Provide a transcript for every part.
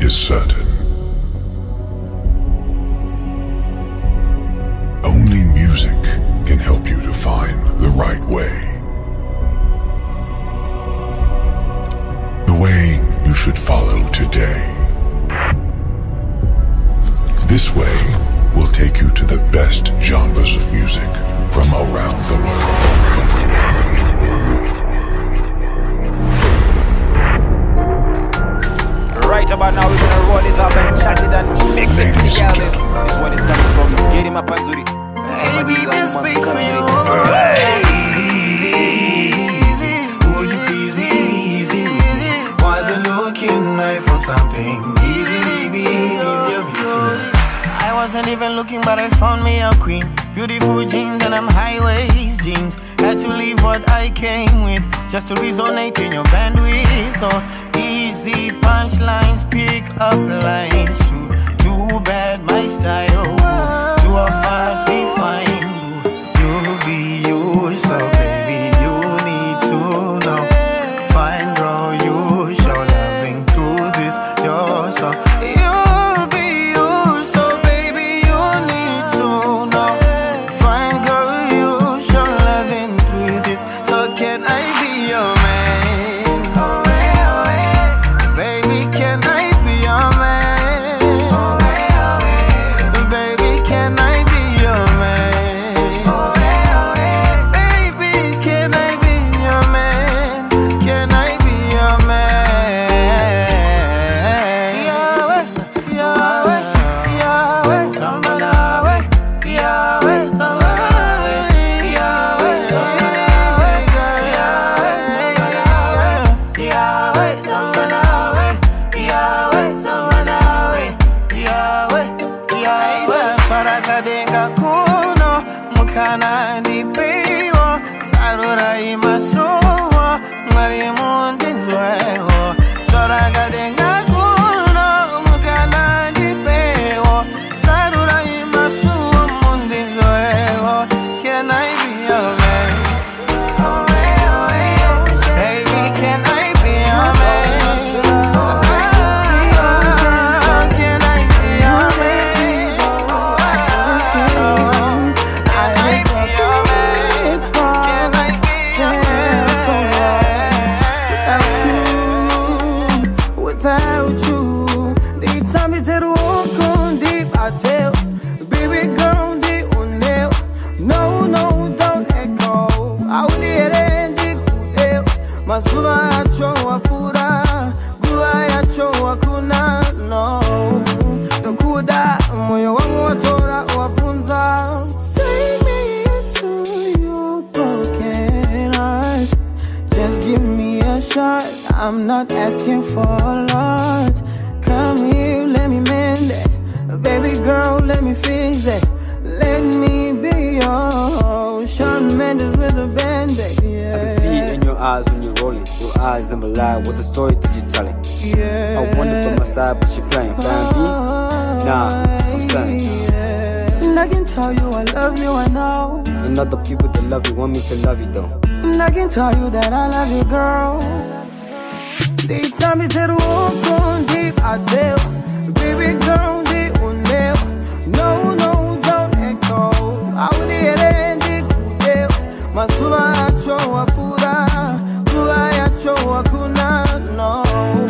is certain. Only music can help you to find the right way. The way you should follow today. This way will take you to the best genres of music from around the world. Right about now, we're gonna roll it up and chat it and mix it together. This one is coming from Get Him Up and Zuri. Baby, this beat for you. Easy, easy, easy, easy. Would you please be easy? Wasn't looking like for something easy, baby. Leave your beauty. I wasn't even looking, but I found me a queen. Beautiful jeans and I'm high-waist jeans. Had to leave what I came with just to resonate in your bandwidth. Oh, easy punchlines, pick up lines. Too bad my style. Too fast we find. You be you, so baby you need to know. Fine girl, you show loving through this. You're so. You be you, so baby you need to know. Fine girl, you show loving through this. So can I be your man? Oh, baby, can I be your man? Oh, baby, can I be your man? Oh, baby, can I be your man? Can I be your man? Yahweh, Yahweh, Yahweh, Sambalawe, Yahweh, Sambalawe, Yahweh, Sambalawe, Yahweh, Sambalawe, Yahweh, Sambalawe, Yahweh, Yahweh. Farakadenga kuno, mukana ndipiwo, sarura imasuwa, marimundi nzwewo. Farakadenga kuno, mukana ndipiwo, sarura imasuwa, mundi nzwewo. Can I be your man? Baby, can I be your man? Can I be your man? Can I be your man? Can I be your man? Without you, they tell me to walk on deep. I tell, baby girl, they unnell. No, no, don't echo. I will hear it, kudeo. Masuma yacho wafura, gua yacho wakuna. No, dokuda moyo wangu watora wapunza. Take me into your broken heart. Just give me a shot. I'm not asking for a lot. Come here, let me mend it. Baby girl, let me fix it. Let me be your Shawn Mendes with a band-aid. I can see it in your eyes when you're rolling. Your eyes never lie. What's the story that you're telling? Yeah. I wanna put my side, but you're playing. Plan B? Nah, I'm saying. And I can tell you I love you, I know. And other people that love you want me to love you though. And I can tell you that I love you, girl. They tell me to walk on deep, I tell. Baby girl, they unnell. No, no, don't echo. I would hear it, kudeo. Masuma yacho wafura, gua yacho wakuna. No,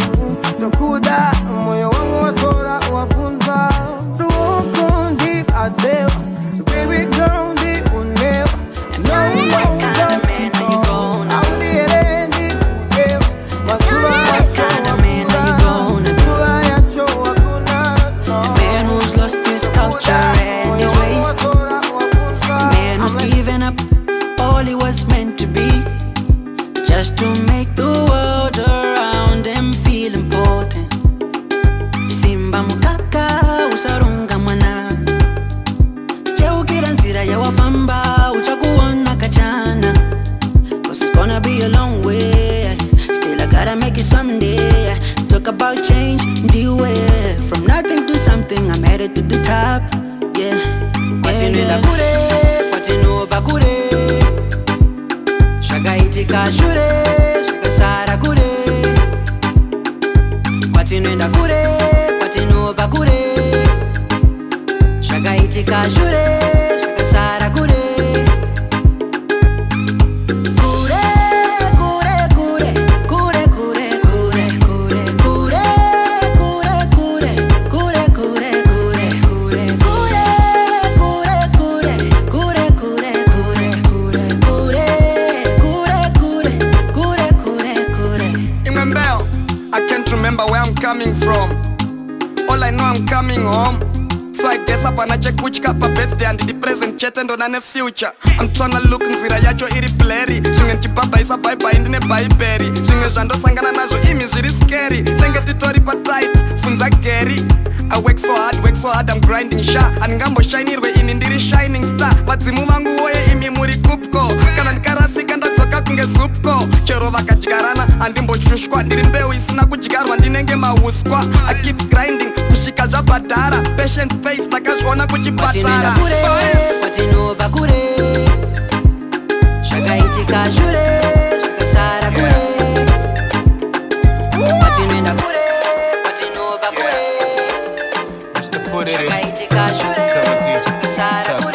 dokuda moyo wangu watora wapunza. Walk on deep, I tell. Baby girl, they unnell. No, no, don't echo. I would hear it, kudeo. Masuma yacho wafura, gua yacho wakuna. No. Man who's lost his culture and his ways. Man who's given up all he was meant to be, just to make the world around him feel important. Simba mukaka usarunga mwana, cheukira nzira ya wafamba uchakuona kachana. Cause it's gonna be a long way, still I gotta make it someday. Talk about change, deal with from nothing to something, I'm headed to the top. Yeah, Kwatinenda kure, kwatinova kure. Shagaitika shure, shagasara kure. Kwatinenda kure, patinobva kure zvakaitika shure zvakasara kure coming from. All I know I'm coming home. So I guess apana chekuchka pa birthday and the present chete ndo nane future. I'm tryna look nzira yacho iri blurry. Shinge nchibaba isa bye bye ndine baiberi. Shinge jando sangana nazo imi ziri scary. Tenge titori pa tight, funza Gary. I work so hard, I'm grinding sha. Angambo shiny rwe ini ndiri shining star. Madzimu vangu oye imi muri kupko. Kana nkarasika ndatsoka kunge supko. Chero vakajigarana, andimbo shushkwa. Ndiri mbeu isina kujigarwa, ndinenge mauswa. I keep grinding, kushika jabadara. Patience pace, nakazvona kuchipatara. Patinobva kure zvakaitika shure zvakasara kure patinoenda kure patinobva kure zvakaitika shure zvakasara kure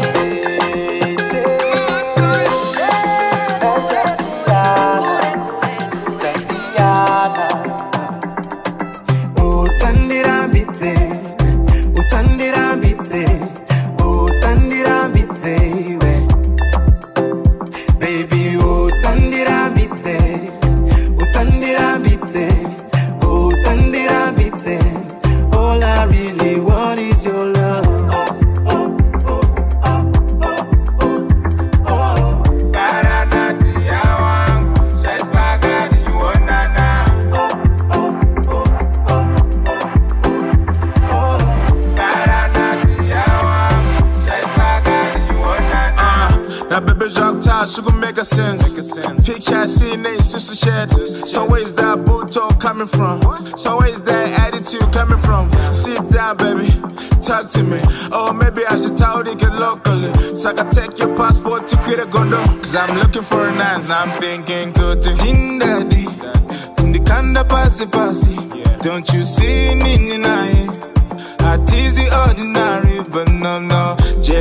She gon' make a sense. Picture seeing it, sister shed. So where's that boot talk coming from? So where's that attitude coming from? Sit down, baby, talk to me. Or maybe I should tell you get locally, so I can take your passport to get a gondo. Cause I'm looking for an answer. I'm thinking good to Din Daddy. In the kanda passy. Don't you see Nini Nai? Heart is the ordinary, but no.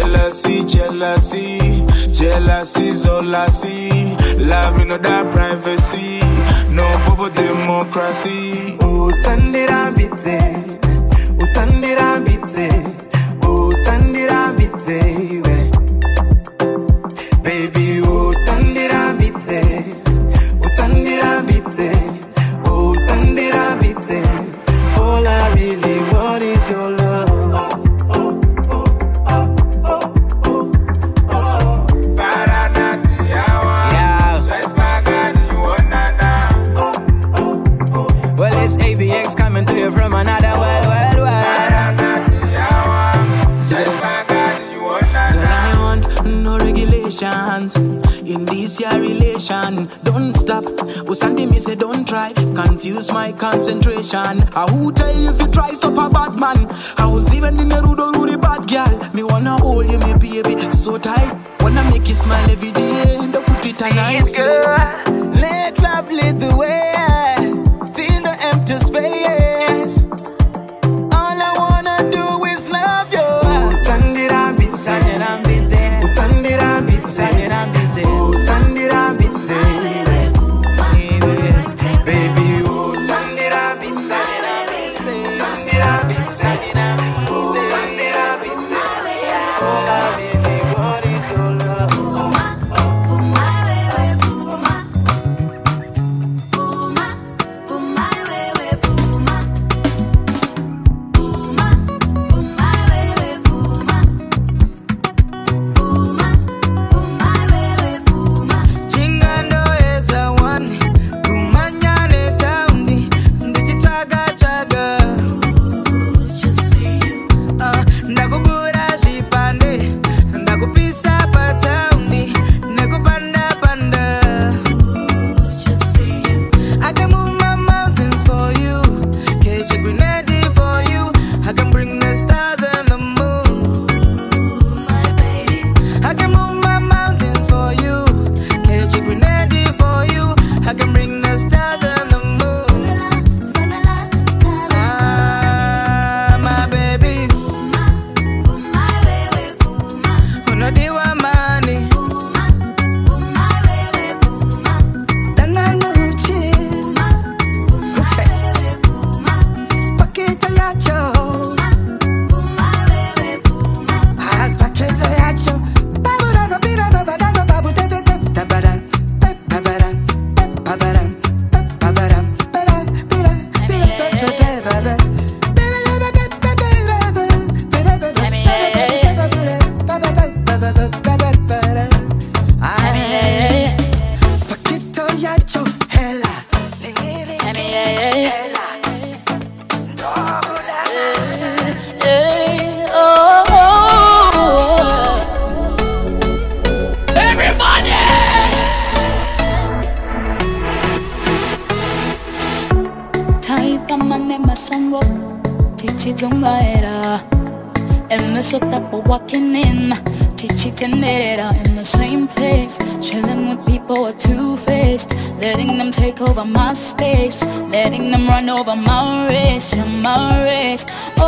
Jealousy's all I see. Love in that privacy, no bubble democracy. Oh, Sandira Bitze, oh, Sandira Bitze, oh, Sandira Bitze, baby, oh, Sandira Bitze, oh, Sandira Bitze, oh, Sandira Bitze. All I really want is your love. Coming to you from another world. Girl, I want no regulations in this your relation. Don't stop. Usandi me say don't try. Confuse my concentration. I who tell you if you try stop a bad man. I was even in the rude bad girl. Me wanna hold you, me baby, so tight. Wanna make you smile every day. Don't put it on nice. Let love lead the way. Feel the empty space. All I wanna do is love you. Oh, Sandira Bitze, Sandira Bitze, oh, Sandira Bitze, Sandira Bitze, oh, Sandira Bitze, baby, oh, Sandira Bitze, Sandira Bitze, oh, Sandira Bitze. All I really want is your love. Just sango, tichizungaera. And the shut walking in, tichitenera in the same place. Chilling with people who are two-faced, letting them take over my space, letting them run over my race, my race.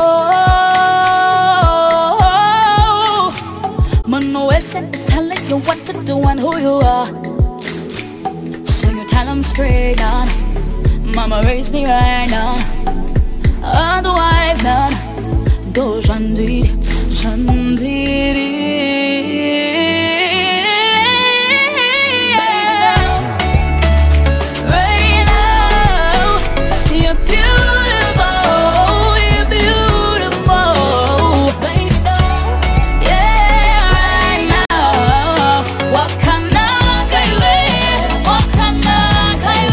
Oh, Mono is telling you what to do and who you are. So you tell them straight on, Mama raised me right now. Otherwise none. Do Jandiri, Jandiri. Right now, you're beautiful, you're beautiful, baby. Yeah, right now, what can I get away? What can I get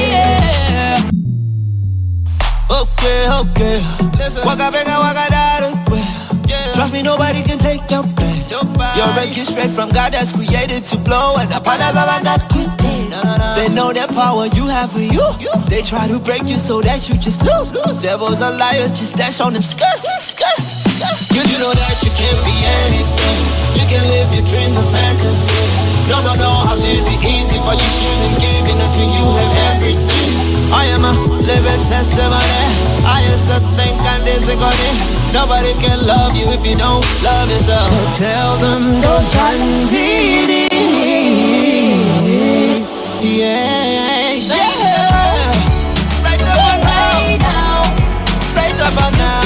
away? Okay. Waka venga, waka daru. Trust me, nobody can take your place. Your rank is straight from God that's created to blow. And the partners are not quitting. They know that power you have for you. They try to break you so that you just lose. Devils are liars, just dash on them skirt. You know that you can't be anything. You can live your dreams and fantasy. No one know how shit is easy, but you shouldn't give in until you have everything. I am a living testimony. I used to think I'm disagreeing. Nobody can love you if you don't love yourself. So tell them don't Shandiri. Yeah. Right up now. Right up now.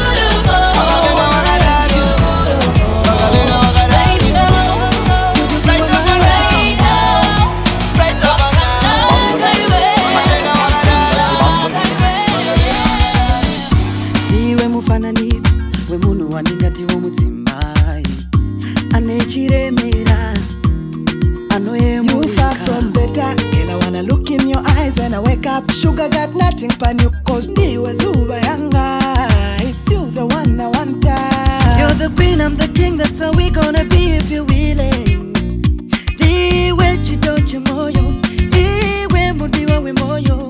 When I wake up, sugar got nothing pan you, cause me was Uba Yanga. It's you, the one I want. You're the queen, I'm the king, that's how we gonna be if you're willing. Di wechi doche moyo, iwe mudiwa we moyo.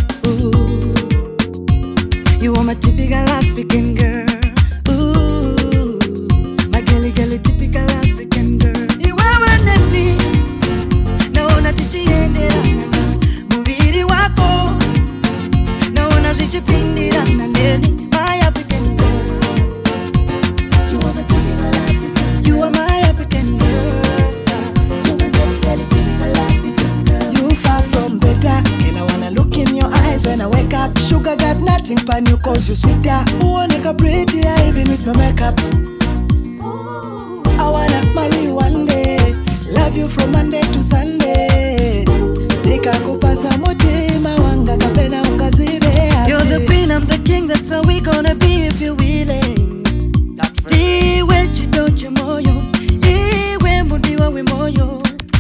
You are my typical African girl. Ooh, my girly typical African girl. You are one and me. Naona tichiendera. My African girl. You are my typical African. You are my African girl. You are my typical African girl. You far from better, and I wanna look in your eyes when I wake up. Sugar got nothing pan you, cause you sweeter. Wanna get prettier even with no makeup. I wanna marry you one day, love you from Monday to Sunday. Nikakupasa mutima wanga kapena ungazibe. You're the queen, I'm the king, that's how we gonna be if you're willing. Di wechi doche moyo, iwe mudiwa we moyo.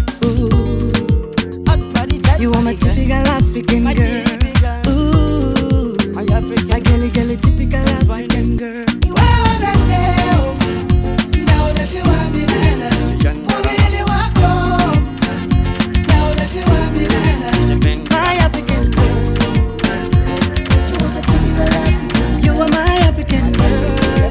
You are my typical African girl. Ooh, my girly typical African girl. You are that now, now that you are me nana. Mubili wako, now that you are me nana. My African girl. You are my African girl.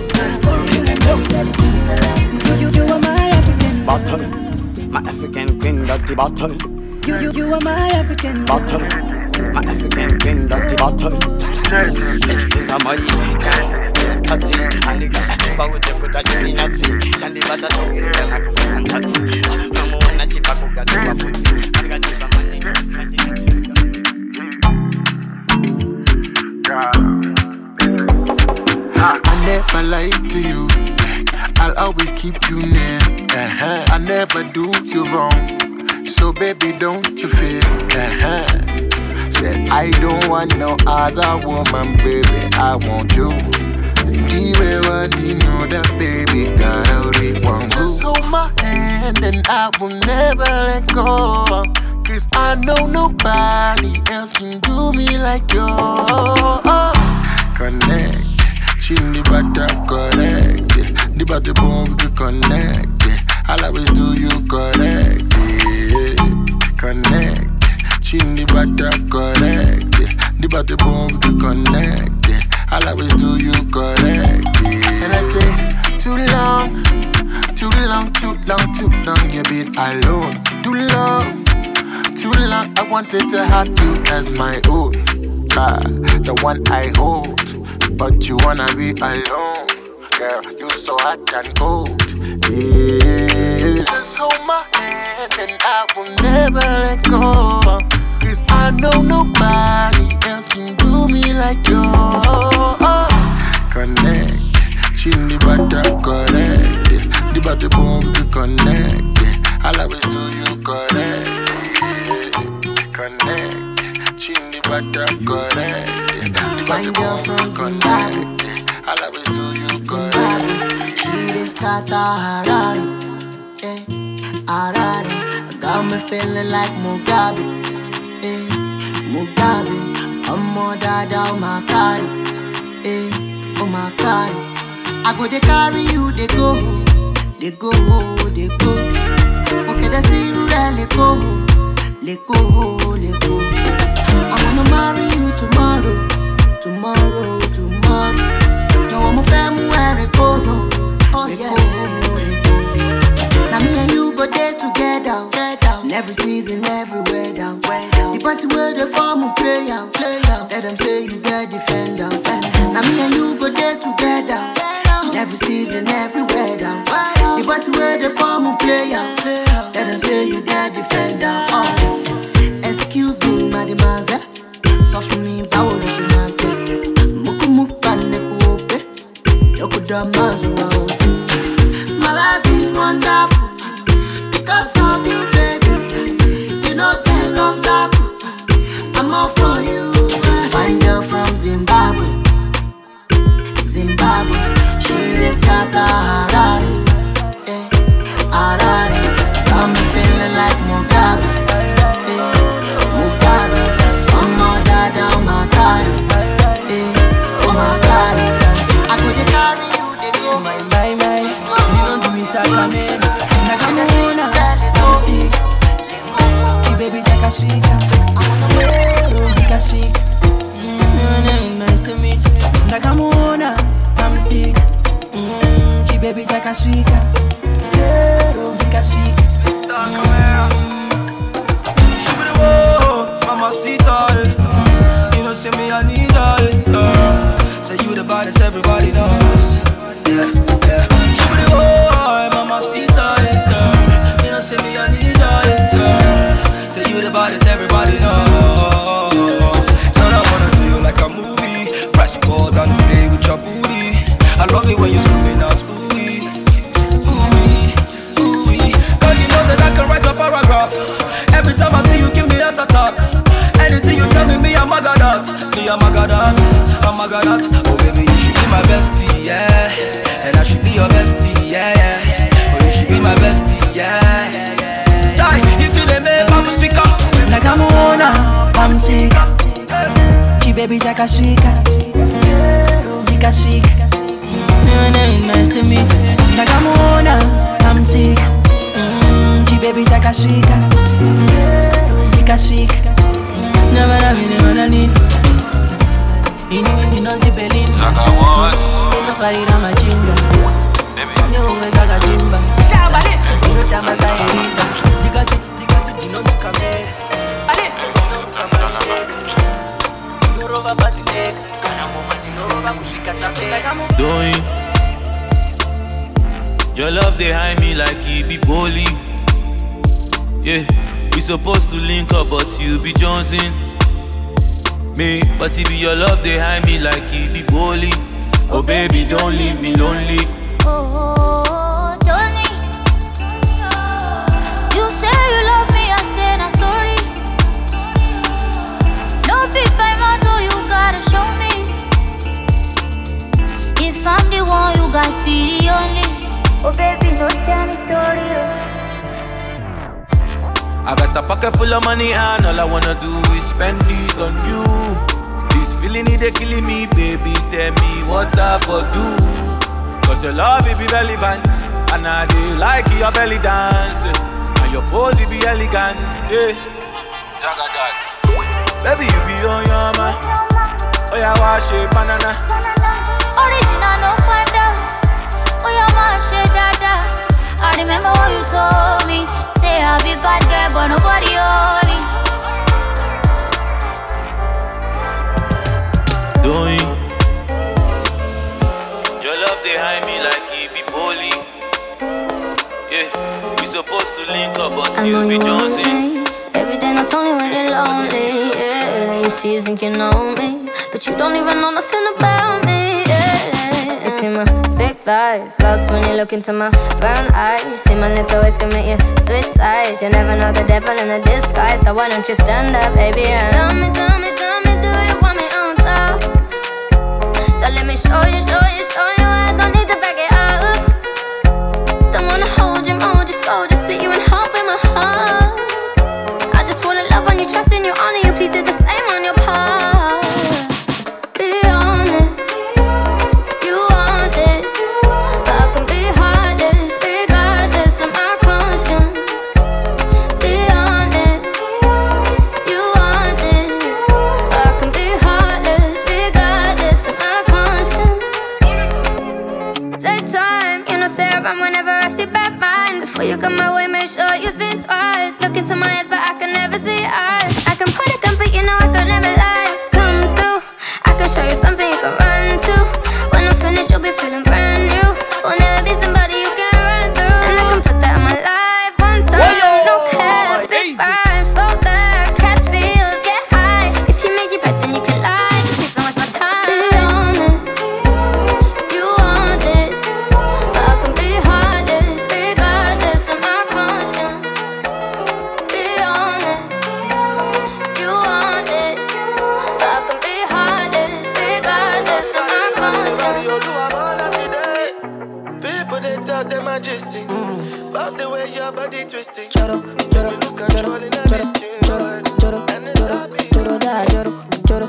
You are my African bottle. My African queen, dirty bottle. You are my African bottle. My African queen, dirty bottle. Anything for my Tatty, and the guy with the put a shiny nazi. Shandy butter to get it and tatty. No more than a chip, I could get to my foot. I got you some money. I never lie to you. I'll always keep you near. I never do you wrong. So baby, don't you fear. Said I don't want no other woman, baby. I want you. The way what you know that baby got out it. Just hold my hand and I will never let go. Cause I know nobody else can do me like you. Connect. Chin the butter correct, yeah. The butter boom to connect, yeah. I'll always do you correct, yeah. Connect. Chin the butter correct, yeah. The butter boom to connect, yeah. I'll always do you correct. And I say, too long, too long, too long, too long, you been alone. Too long, I wanted to have you as my own. The one I hold, but you wanna be alone. Girl, you so hot and cold. Yeah. So just hold my hand and I will never let go. Cause I know nobody else can do me like you. Connect, chin the butter correct. The butter bomb to connect. I'll always do you correct. Connect, chin the butter correct. The butter bomb to connect. I'll always do you correct. She is Kata Harari, Harari. Got me feeling like Mugabe, Mugabe. I'm more dada, oh my God, oh my God. I go they carry you, they go, they go, they go. Okay, they see you really go, let go, let go. I wanna marry you tomorrow, tomorrow, tomorrow. Yo, I'm a family where it go, oh yeah. Now me and you go there together, in every season, every weather. The person where the farm will play out. Let them say you get defender. Now me and you go there together, in every season, every weather. The person where the farm will play out. Let them say you get defender. Excuse me, mademoiselle. So for me, power is my thing. Muku mukane kuope, yokudamazu waosi. My life is wonderful because of you, baby. You know that obstacle, I'm all for you. Fine girl from Zimbabwe, Zimbabwe. She is Kata Harari, Harari. Got me feeling like Mugabe, Mugabe. I'm more dada, oh my God, oh my God. I go to carry you, they go. My. You don't do me start coming. Nakamuna, I'm sick. Hey baby, take a shake. Take a shake. Nice to meet you. Nakamuna, I'm sick. Hey baby, take a shake. Take a shake. Mamacita, you know, say me I need her. Say you the baddest, everybody knows. Yeah. Mamacita, you know, say me I need her. Say you the baddest, everybody knows. Girl, I wanna do you like a movie. Press pause and play with your booty. I love it when you're screaming out ooh-wee, ooh-wee, ooh-wee. Girl, you know that I can write a paragraph. Every time I see you, give me heart attack. Anything you tell me, I'm a god at. I'm a god at. Oh baby, you should be my bestie, yeah. And I should be your bestie, yeah. Oh, you should be my bestie, yeah. Jai, if you let me, I'm sick. Like I'm sick. She baby, take a shake. Take a shake. Nice to meet you. Like I'm sick. She baby, take a shake. Take a shake. Never need. You know the Berlin. Nobody rama chinga. You know gaga simba. You know tamasa elisa. Digati, you know to come here. You know roba bazinek. Kana ngoma tino roba kushika tape. Doing. Your love they hide me like it be bowling. Yeah. We supposed to link up, but you be Johnson. Me, but it be your love, they hide me like it be bowling. Oh baby, don't leave me lonely. Oh, Johnny. You say you love me, I say a story. No big by motto, you gotta show me. If I'm the one, you guys be the only. Oh baby, no Johnny story. I got a pocket full of money and all I wanna do is spend it on you. This feeling it they killing me, baby. Tell me what I for do. Cause your love it be relevant, and I do like your belly dance, and your pose it be elegant. Yeah. Jagadat. Baby you be on your man. Oh yeah, wash it, banana. Original no panda. Oh yeah, wash it, dada. I remember what you told me. Say I'll be bad girl, but nobody holy. Doing your love behind me like it be bully. Yeah, we supposed to link up, but you be Jonesy. Every day not only when you're lonely. Yeah, you see you think you know me, but you don't even know nothing about me. Yeah, you see my thick thighs, lost when you look into my brown eyes. You see my little ways can make you switch sides. You never know the devil in a disguise, so why don't you stand up, baby? And tell me, do you want me on top? So let me show you. I don't need to back it up. Don't wanna hold you, slow, just split you in half with my heart. I just wanna love on you, trust in you, honor you. Please do the same on your part. Be honest, you want this, but I can be heartless, regardless of my conscience. Be honest, you want this, but I can be heartless, regardless of my conscience. Take time, you know, stay around whenever I see bad mind. Before you come my way, make sure you think twice. Look into my eyes, but I can never see eyes. I can point a gun, but you know I could never lie. Come through, I can show you something you can run to. When I'm finished, you'll be feeling brand new. Will never be somebody you can run through. And I can put that in my life one time. No cap, big vibes, slow down, catch feels, get high. If you make your bet, then you can lie. Just please don't waste my time. Be honest, you want this, but I can be heartless, regardless of my conscience. Be honest, you want it, but I can be heartless, regardless of my conscience. People they talk them majestic, about the way your body twisting. Make me lose control in a listing, Lord. And it's happy.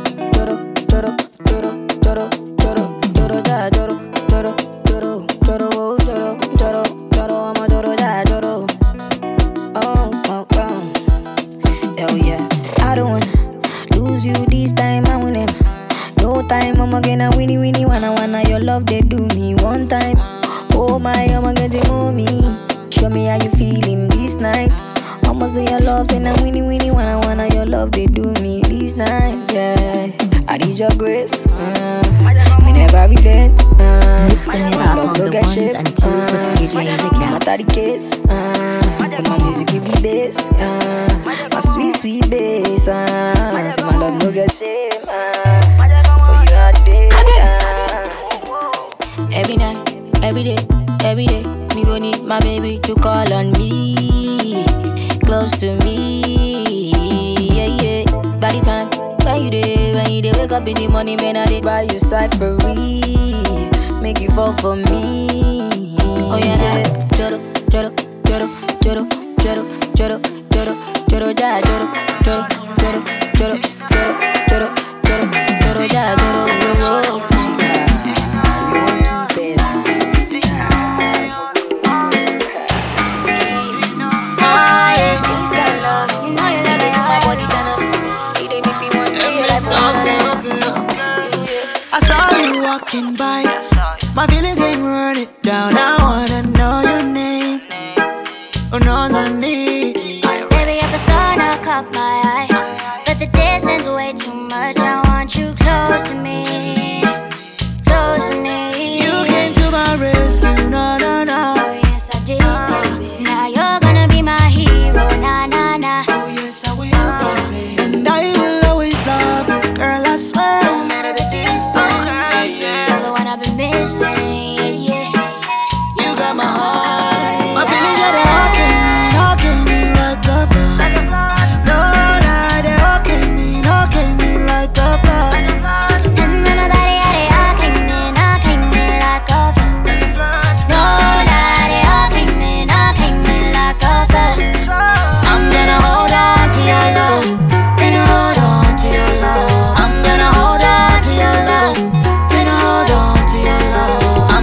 Hell yeah, I don't wanna lose you this time. I win him. No time, I'm gonna winnie wanna your love they do me one time. Oh my, I'm gonna move me. Show me how you feeling this night. Almost say your love, say now winnie wanna your love they do me this night. Yeah, I need your grace. Me never relent. Mixing it up on the ones and twos with DJ and the no matter the case. But my music give me bass. My sweet bass. So my love no get shame. For you all day. Every night, every day, me gon' need my baby to call on me, close to me, yeah. By the time when you dey wake up in the morning, man, I dey buy you cyphery, make you fall for me. Oh yeah, joro, ja, joro, ja, joro. I saw you walking by, my feelings ain't running down. I wanna know your name. Oh no, no need. Baby, if the sun I caught my eye, but the distance way too much. I want you close to me, close to me. You came to my rescue, no. Oh yes I did, baby. Now you're gonna be my hero, nah. Oh yes I will, baby. And I will always love you, girl, I swear. No matter the distance, you're the one I've been missing, yeah. You got my heart. My feelings are hawking me like a flood. No lie, they hawking me like a flood. And when my body had it, hawking me like a flood. No lie, they hawking me like a flood. I'm gonna hold on to your love, finna hold on to your love. I'm gonna hold on to your love, finna hold on to your love.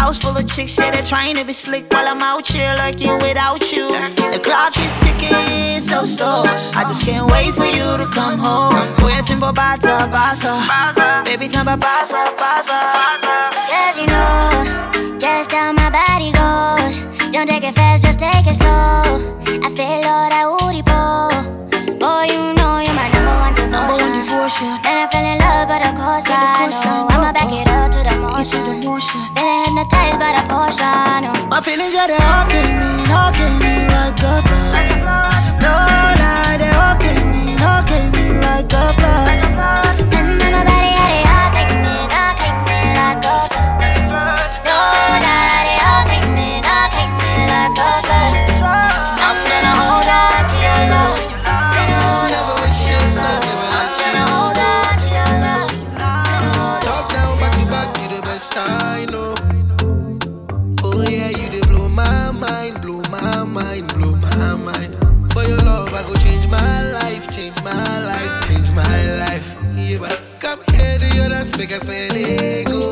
house full of chicks, yeah, they're trying to be slick while I'm out here lurking without you. The clock is ticking so slow. I just can't wait for you to come home. Waiting for basa, baby, time for basa. Cause you know just how my body goes. Don't take it fast, just take it slow. I feel all that woody po. Boy, you know you're my number one devotion. And I fell in love, but of course I know I'ma back it up to the motion. Feeling hypnotized by the portion. My feelings, yeah, they all came in like a flood. No lie, they all came in like a flood. And my body, yeah, they all came in like a flood. No lie, they all came in like a flood. I'm gonna hold on to your love. Never waste your time, never let you hold on to your love. Top down, back to back, you the best I know. Oh yeah, you did blow my mind, blow my mind, blow my mind. For your love, I go change my life, change my life, change my life. Yeah, but come here to your dance, make us spend ego.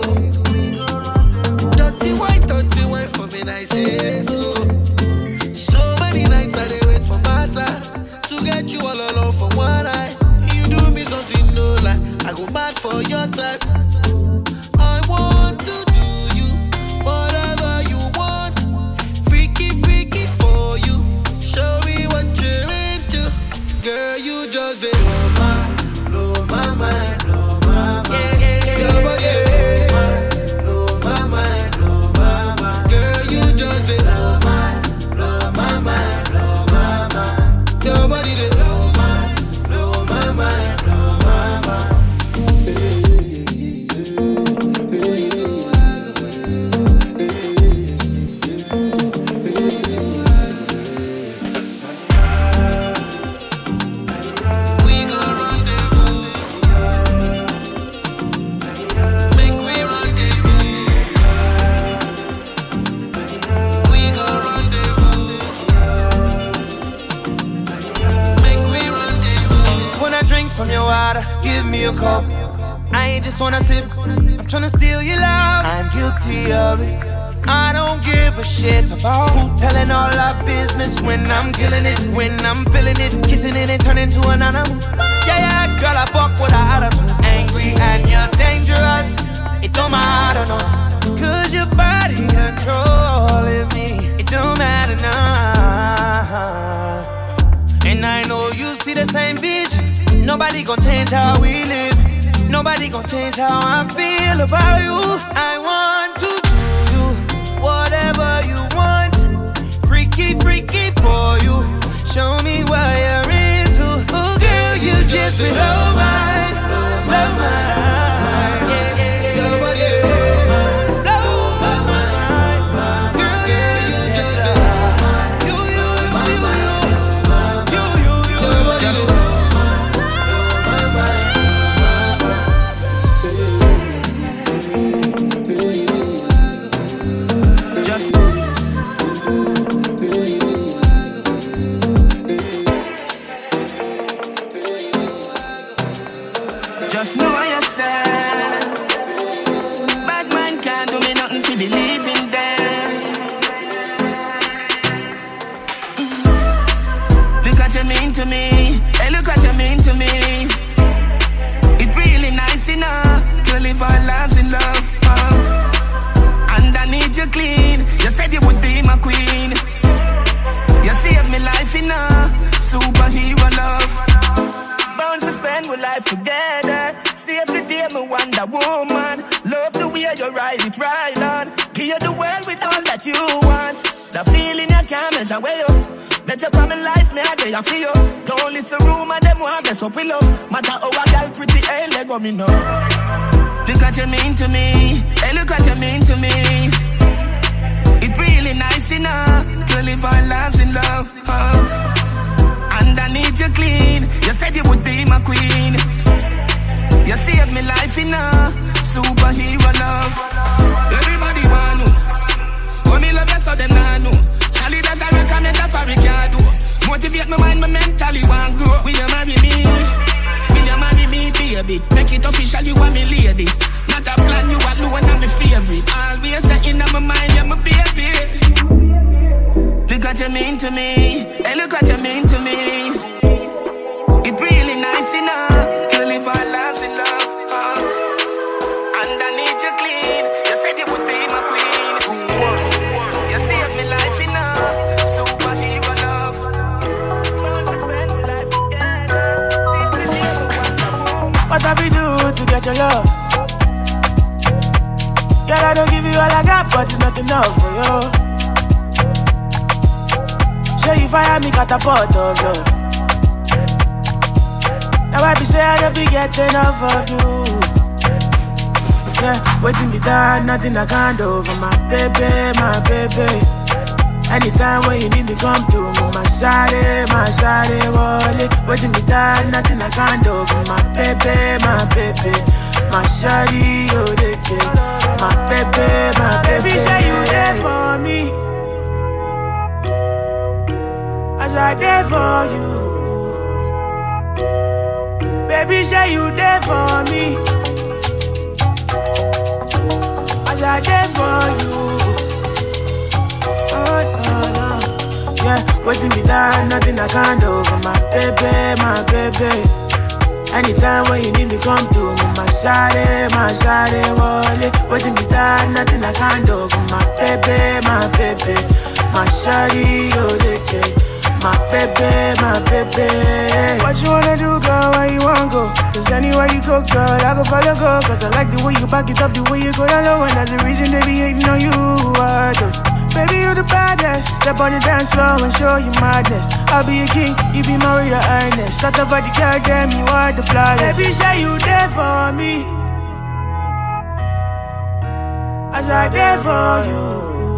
Dirty wine for me, I say so. So many nights I dey wait for my time to get you all alone for one night. You do me something no lie, I go mad for your type. I want to do you whatever you want, freaky for you. Show me what you're into, girl. You just dey blow my mind, blow my mind. Your body blow my mind, blow my mind. Girl, you just dey blow my mind, blow my mind. Your body dey blow my mind, blow my mind. From your water, give me a cup. I ain't just wanna sip, I'm tryna steal your love. I'm guilty of it. I don't give a shit about who telling all our business when I'm killing it, when I'm feeling it, kissing it and turning to an animal. Yeah, girl, I fuck with her attitude. Angry and you're dangerous. It don't matter, no. Cause your body controlling me. It don't matter now. And I know you see the same vision. Nobody gon' change how we live. Nobody gon' change how I feel about you. I want to do you whatever you want. Freaky for you. Show me what you're into. Oh girl, you just blow mine, blow mine. Your body blow my mind. Girl, you just you just Just know yourself. Bad man can't do me nothing to believe in them. Look what you mean to me. Hey, look what you mean to me. It really nice enough to live our lives in love. And I need you clean. You said you would be my queen. You saved me life enough. Superhero love. Bound to spend my life together. Save the day, my Wonder Woman. Love the way you ride it right on. Give you the world with all that you want. The feeling you can't measure way up. Better come in life, me I get for you. Don't listen rumor, them want mess up with love. Matter how a girl pretty, hey, let go me know. Look what you mean to me. Hey, look what you mean to me. It really nice enough to live our lives in love. And I need you clean. You said you would be my queen. You saved me life enough. Superhero love. Everybody want to. Oh, me love you so them nah know. Solid as a rock and make a fabric yard do. Motivate my mind, my mentally want grow. Will you marry me? Will you marry me, baby? Make it official, you want me lady. Not a plan, you alone, I'm my favorite. Always the in my mind. you mean to me. Hey, look what you mean to me. It really nice enough to live our lives in love. Underneath you clean, you said you would be my queen. You saved me life enough, superhero love. We spend life together. What have we do to get your love? Girl, I don't give you all I got, but it's not enough for you. Say you fire me, catapult of love. Now I be say I don't be get enough of you. Yeah, waiting me down, nothing I can't do for my baby, my baby. Anytime when you need me, come to me, my shawty, wallet. Waiting me down, nothing I can't do for my baby, my baby. My shawty, oh, they care. My baby, baby, say you there for me. As I there for you. Baby, say you there for me. As I there for you. Oh, no, no. Yeah, waiting me down, nothing I can't do for my baby. Anytime when you need me, come to me, my shawty, wallet. Waiting me down, nothing I can't do for my baby. My shawty, oh, they care. My baby. What you wanna do, girl? Where you wanna go? Cause anywhere you go, girl, I go follow, go. Cause I like the way you back it up, the way you go down low. And that's the reason they be hating on you, Baby, you the baddest. Step on the dance floor and show you madness. I'll be a king, you be my Royal Highness. Shut up, body, girl, damn, you are the flyest. Baby, say you there for me. As I there for you.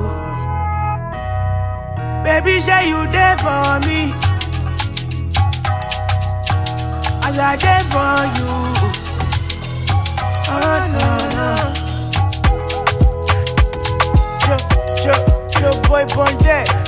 Baby, say you there for me. As I there for you. Oh, no, no. Yo, boy, born dead.